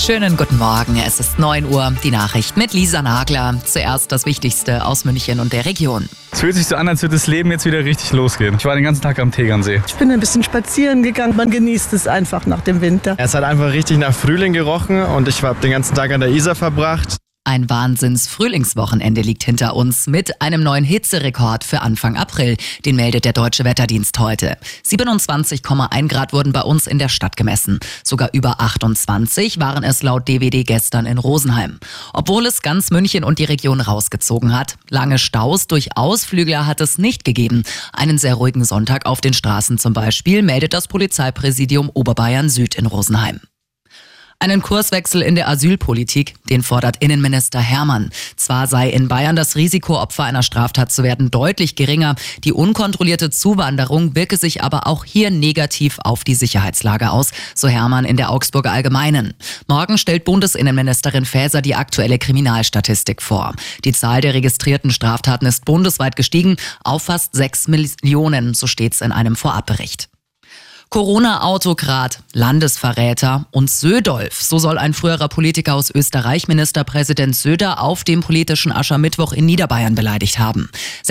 Schönen guten Morgen, es ist 9 Uhr, die Nachricht mit Lisa Nagler. Zuerst das Wichtigste aus München und der Region. Es fühlt sich so an, als würde das Leben jetzt wieder richtig losgehen. Ich war den ganzen Tag am Tegernsee. Ich bin ein bisschen spazieren gegangen, man genießt es einfach nach dem Winter. Es hat einfach richtig nach Frühling gerochen und ich habe den ganzen Tag an der Isar verbracht. Ein Wahnsinns-Frühlingswochenende liegt hinter uns mit einem neuen Hitzerekord für Anfang April. Den meldet der Deutsche Wetterdienst heute. 27,1 Grad wurden bei uns in der Stadt gemessen. Sogar über 28 waren es laut DWD gestern in Rosenheim. Obwohl es ganz München und die Region rausgezogen hat. Lange Staus durch Ausflügler hat es nicht gegeben. Einen sehr ruhigen Sonntag auf den Straßen zum Beispiel meldet das Polizeipräsidium Oberbayern Süd in Rosenheim. Einen Kurswechsel in der Asylpolitik, den fordert Innenminister Hermann. Zwar sei in Bayern das Risiko, Opfer einer Straftat zu werden, deutlich geringer. Die unkontrollierte Zuwanderung wirke sich aber auch hier negativ auf die Sicherheitslage aus, so Hermann in der Augsburger Allgemeinen. Morgen stellt Bundesinnenministerin Faeser die aktuelle Kriminalstatistik vor. Die Zahl der registrierten Straftaten ist bundesweit gestiegen auf fast 6 Millionen, so steht's in einem Vorabbericht. Corona-Autokrat, Landesverräter und Södolf. So soll ein früherer Politiker aus Österreich Ministerpräsident Söder auf dem politischen Aschermittwoch in Niederbayern beleidigt haben.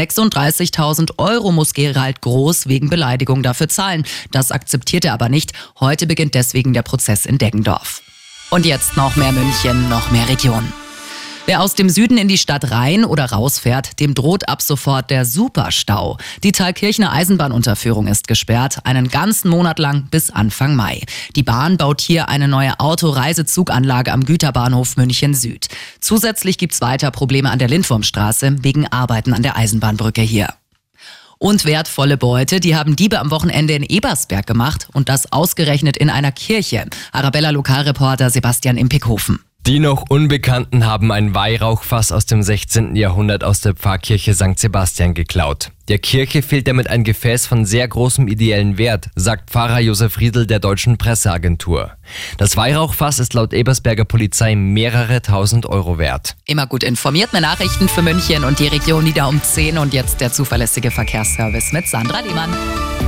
36.000 € muss Gerald Groß wegen Beleidigung dafür zahlen. Das akzeptiert er aber nicht. Heute beginnt deswegen der Prozess in Deggendorf. Und jetzt noch mehr München, noch mehr Region. Wer aus dem Süden in die Stadt rein oder rausfährt, dem droht ab sofort der Superstau. Die Thalkirchner Eisenbahnunterführung ist gesperrt, einen ganzen Monat lang bis Anfang Mai. Die Bahn baut hier eine neue Autoreisezuganlage am Güterbahnhof München Süd. Zusätzlich gibt's weiter Probleme an der Lindwurmstraße wegen Arbeiten an der Eisenbahnbrücke hier. Und wertvolle Beute, die haben Diebe am Wochenende in Ebersberg gemacht und das ausgerechnet in einer Kirche. Arabella Lokalreporter Sebastian Impikhofen. Die noch Unbekannten haben ein Weihrauchfass aus dem 16. Jahrhundert aus der Pfarrkirche St. Sebastian geklaut. Der Kirche fehlt damit ein Gefäß von sehr großem ideellen Wert, sagt Pfarrer Josef Riedl der Deutschen Presseagentur. Das Weihrauchfass ist laut Ebersberger Polizei mehrere tausend Euro wert. Immer gut informiert, mehr Nachrichten für München und die Region wieder um 10 und jetzt der zuverlässige Verkehrsservice mit Sandra Lehmann.